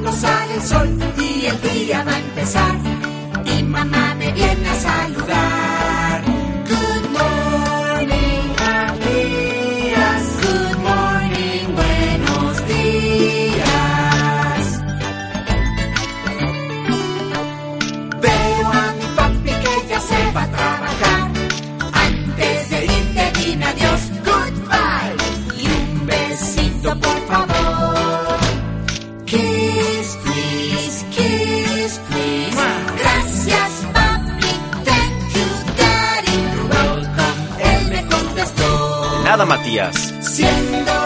cuando sale el sol y el día va a empezar. Y mamá me viene a saludar. Good morning, días. Good morning, buenos días. Veo a mi papi que ya se va a trabajar. Antes de ir te dime adiós, goodbye. Y un besito por favor. Kiss, please, kiss, please. Gracias, papi, thank you, daddy. You're welcome, él me contestó. Nada, Matías. Siendo